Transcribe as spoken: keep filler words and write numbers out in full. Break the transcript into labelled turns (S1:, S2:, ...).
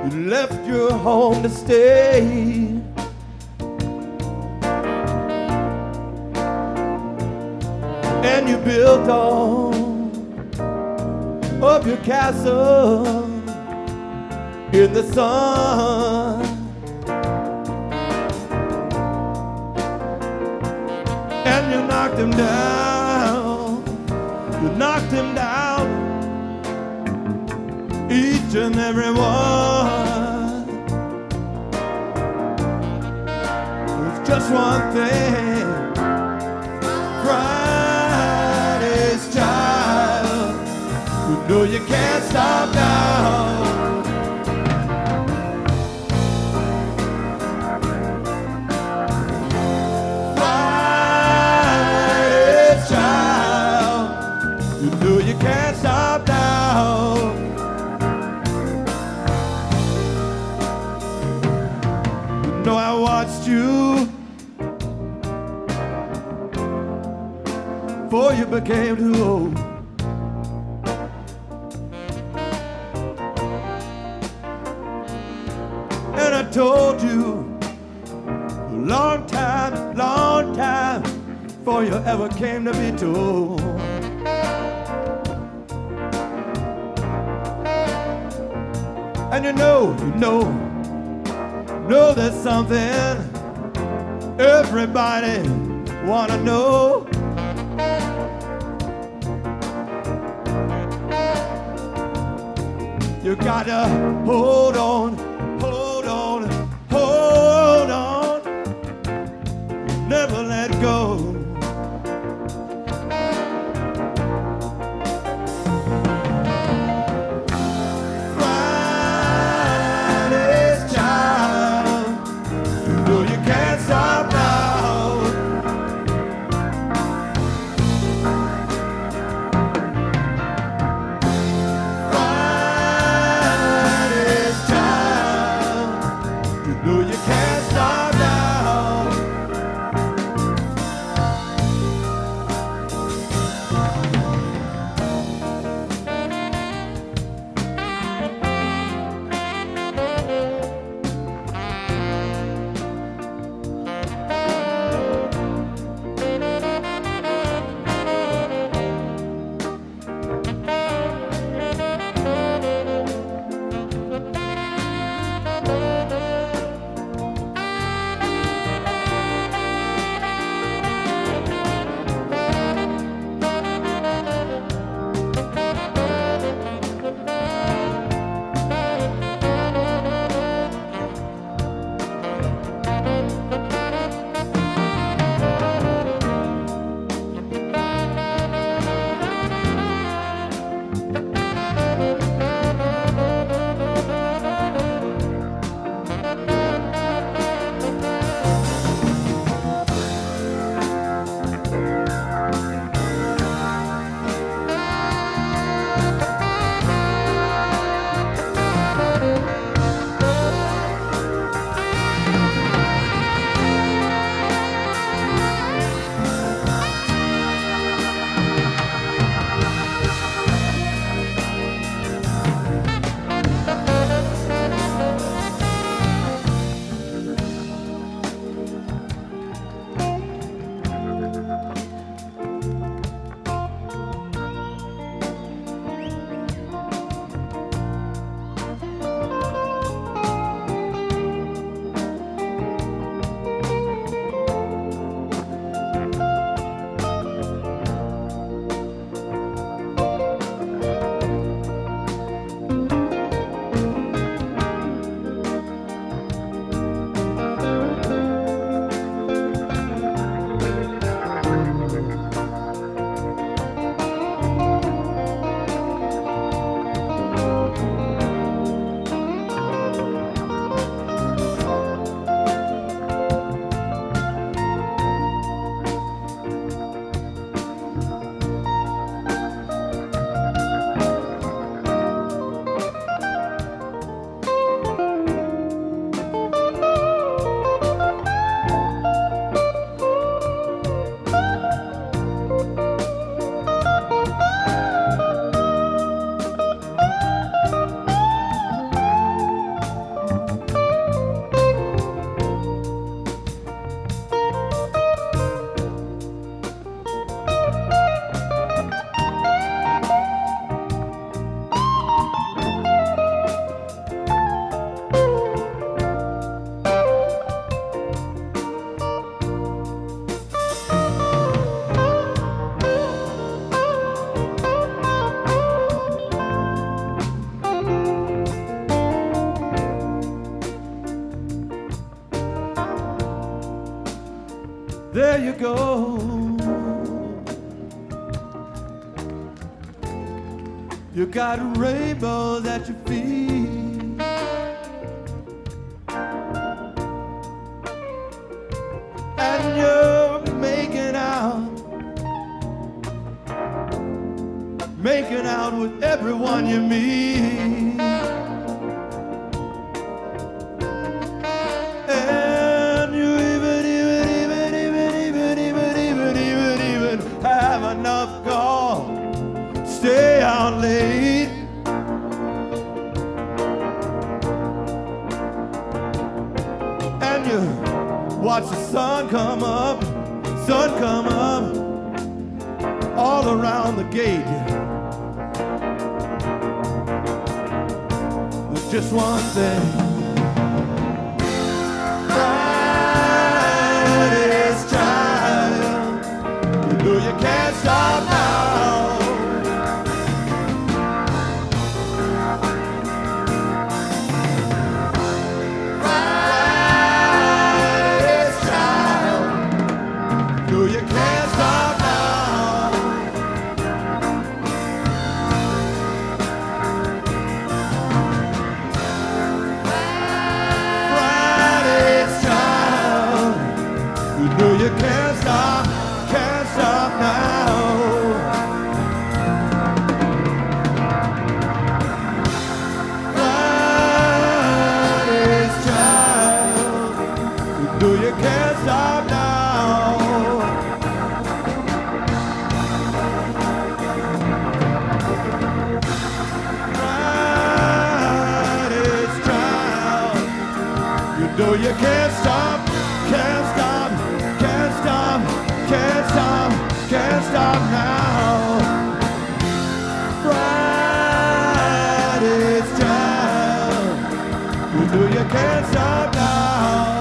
S1: You left your home to stay. And you built all of your castle in the sun. And you knocked him down. You knocked him down. Each and every one. There's just one thing. Friday's child. You know you can't stop now. Friday's child. You know you can't stop now. You know I watched you before you became too old. And I told you a long time, long time before you ever came to be told. And you know, you know, know there's something everybody wanna know. You gotta hold on, hold on, hold on, never let go. Friday's child, you know you can't stop now. Friday's child, there you go. You got rainbows at your feet, and you're making out, making out with everyone you meet. And you even, even, even, even, even, even, even, even, even have enough gall, stay out late. And you watch the sun come up, sun come up, all around the gate. There's just one thing. Friday's child, you know you can't stop now. Friday's child, you know you can't stop now. Friday's child, you know you can't stop, can't stop now. Friday's child, you know you can't stop now. Friday's child, you know you can't stop, can't stop, can't stop, can't stop, can't stop now. Friday's child, you know you can't stop now.